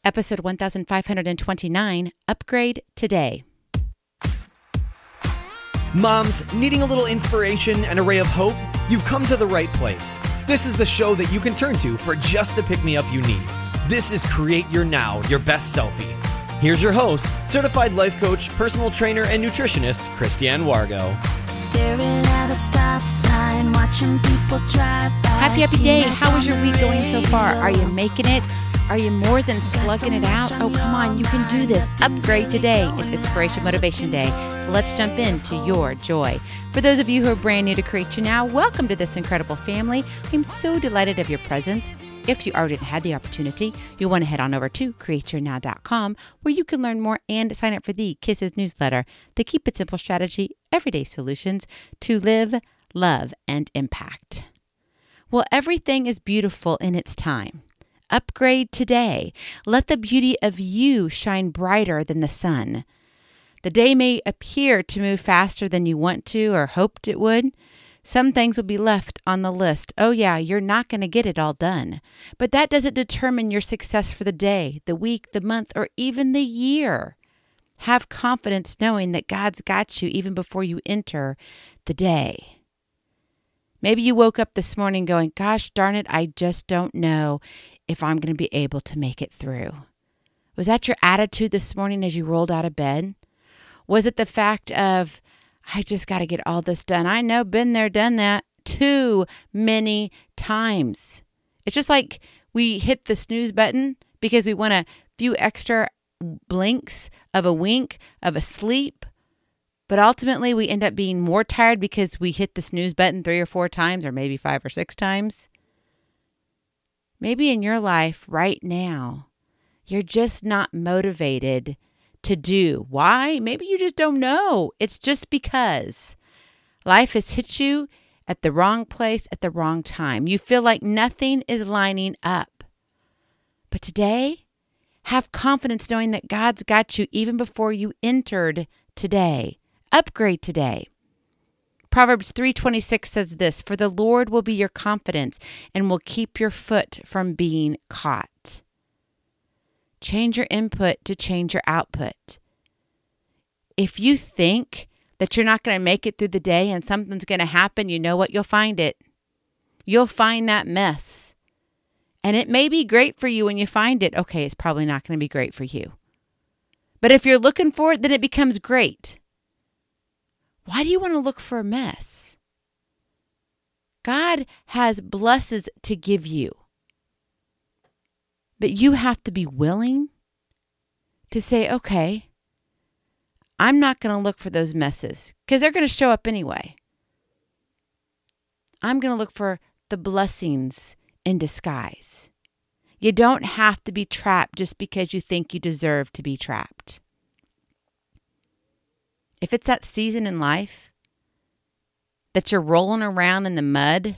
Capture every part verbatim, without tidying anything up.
Episode one thousand five hundred twenty-nine, Upgrade Today. Moms, needing a little inspiration and a ray of hope? You've come to the right place. This is the show that you can turn to for just the pick-me-up you need. This is Create Your Now, Your Best Selfie. Here's your host, certified life coach, personal trainer, and nutritionist, Christiane Wargo. Staring at a stop sign, watching people drive by. Happy, happy day. How is your week going so far? Are you making it? Are you more than slugging it out? Oh, come on. You can do this. Upgrade today. It's Inspiration Motivation Day. Let's jump into your joy. For those of you who are brand new to Create Your Now, welcome to this incredible family. I'm so delighted of your presence. If you already had the opportunity, you'll want to head on over to create your now dot com where you can learn more and sign up for the Kisses newsletter, the Keep It Simple strategy, everyday solutions to live, love, and impact. Well, everything is beautiful in its time. Upgrade today. Let the beauty of you shine brighter than the sun. The day may appear to move faster than you want to or hoped it would. Some things will be left on the list. Oh yeah, you're not going to get it all done. But that doesn't determine your success for the day, the week, the month, or even the year. Have confidence knowing that God's got you even before you enter the day. Maybe you woke up this morning going, gosh darn it, I just don't know if I'm going to be able to make it through. Was that your attitude this morning as you rolled out of bed? Was it the fact of, I just got to get all this done? I know, been there, done that too many times. It's just like we hit the snooze button because we want a few extra blinks of a wink of a sleep. But ultimately, we end up being more tired because we hit the snooze button three or four times or maybe five or six times. Maybe in your life right now, you're just not motivated to do. Why? Maybe you just don't know. It's just because life has hit you at the wrong place at the wrong time. You feel like nothing is lining up. But today, have confidence knowing that God's got you even before you entered today. Upgrade today. Proverbs three twenty-six says this, "For the Lord will be your confidence and will keep your foot from being caught." Change your input to change your output. If you think that you're not going to make it through the day and something's going to happen, you know what? You'll find it. You'll find that mess. And it may be great for you when you find it. Okay, it's probably not going to be great for you. But if you're looking for it, then it becomes great. Why do you want to look for a mess? God has blessings to give you. But you have to be willing to say, okay, I'm not going to look for those messes because they're going to show up anyway. I'm going to look for the blessings in disguise. You don't have to be trapped just because you think you deserve to be trapped. If it's that season in life that you're rolling around in the mud,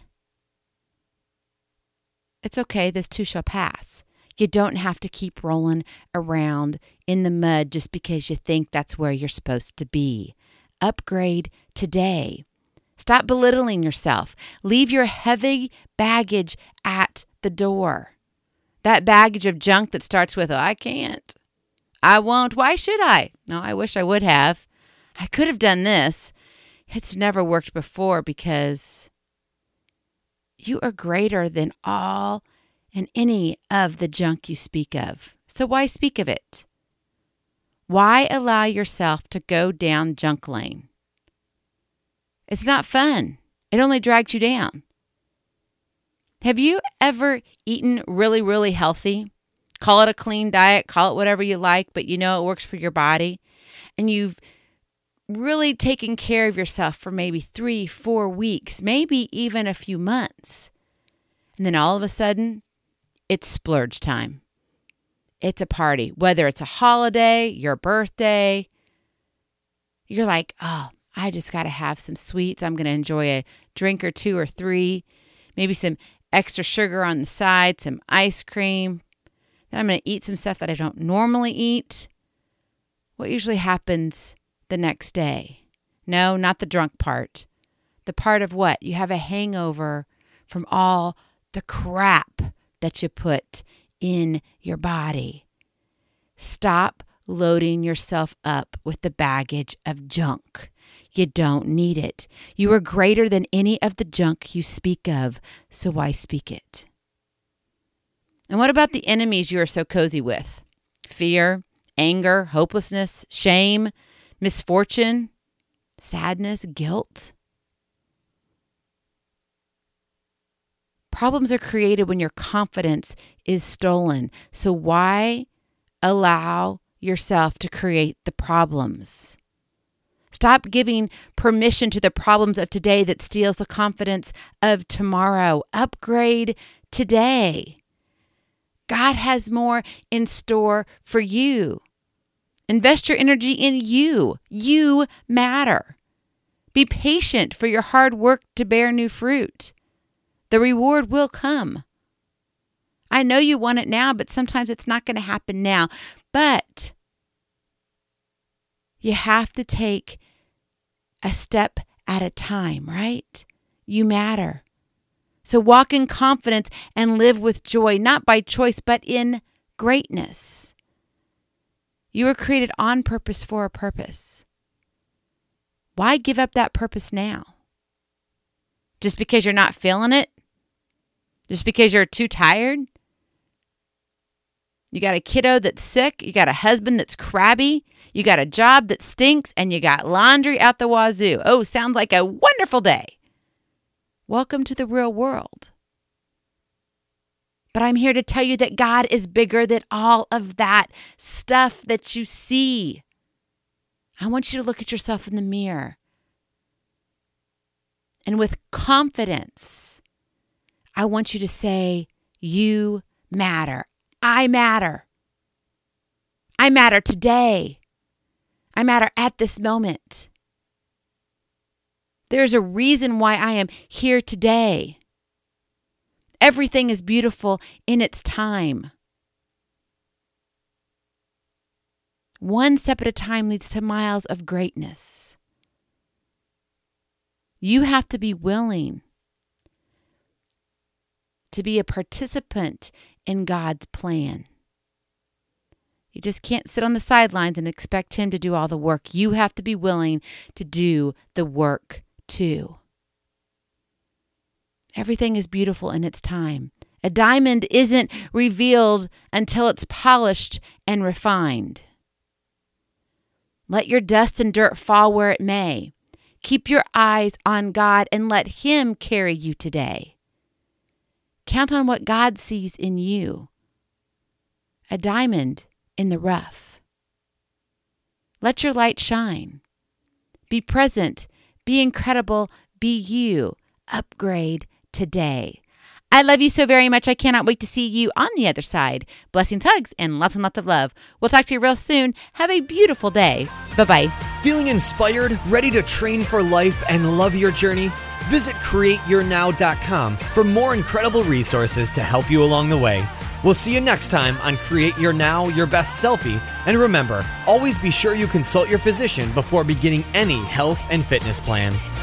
it's okay, this too shall pass. You don't have to keep rolling around in the mud just because you think that's where you're supposed to be. Upgrade today. Stop belittling yourself. Leave your heavy baggage at the door. That baggage of junk that starts with, oh, I can't. I won't. Why should I? No, I wish I would have. I could have done this. It's never worked before because you are greater than all and any of the junk you speak of. So why speak of it? Why allow yourself to go down junk lane? It's not fun. It only drags you down. Have you ever eaten really, really healthy? Call it a clean diet, call it whatever you like, but you know it works for your body. And you've really taken care of yourself for maybe three, four weeks, maybe even a few months. And then all of a sudden, it's splurge time. It's a party, whether it's a holiday, your birthday. You're like, oh, I just got to have some sweets. I'm going to enjoy a drink or two or three, maybe some extra sugar on the side, some ice cream. Then I'm going to eat some stuff that I don't normally eat. What usually happens the next day? No, not the drunk part. The part of what? You have a hangover from all the crap that you put in your body. Stop loading yourself up with the baggage of junk. You don't need it. You are greater than any of the junk you speak of, so why speak it? And what about the enemies you are so cozy with? Fear, anger, hopelessness, shame, misfortune, sadness, guilt. Problems are created when your confidence is stolen. So why allow yourself to create the problems? Stop giving permission to the problems of today that steals the confidence of tomorrow. Upgrade today. God has more in store for you. Invest your energy in you. You matter. Be patient for your hard work to bear new fruit. The reward will come. I know you want it now, but sometimes it's not going to happen now. But you have to take a step at a time, right? You matter. So walk in confidence and live with joy, not by choice, but in greatness. You were created on purpose for a purpose. Why give up that purpose now? Just because you're not feeling it? Just because you're too tired? You got a kiddo that's sick. You got a husband that's crabby. You got a job that stinks. And you got laundry out the wazoo. Oh, sounds like a wonderful day. Welcome to the real world. But I'm here to tell you that God is bigger than all of that stuff that you see. I want you to look at yourself in the mirror. And with confidence, I want you to say, you matter. I matter. I matter today. I matter at this moment. There's a reason why I am here today. Everything is beautiful in its time. One step at a time leads to miles of greatness. You have to be willing to be a participant in God's plan. You just can't sit on the sidelines and expect Him to do all the work. You have to be willing to do the work too. Everything is beautiful in its time. A diamond isn't revealed until it's polished and refined. Let your dust and dirt fall where it may. Keep your eyes on God and let Him carry you today. Count on what God sees in you. A diamond in the rough. Let your light shine. Be present. Be incredible. Be you. Upgrade today. I love you so very much. I cannot wait to see you on the other side. Blessings, hugs, and lots and lots of love. We'll talk to you real soon. Have a beautiful day. Bye-bye. Feeling inspired, ready to train for life, and love your journey? Visit create your now dot com for more incredible resources to help you along the way. We'll see you next time on Create Your Now, Your Best Selfie. And remember, always be sure you consult your physician before beginning any health and fitness plan.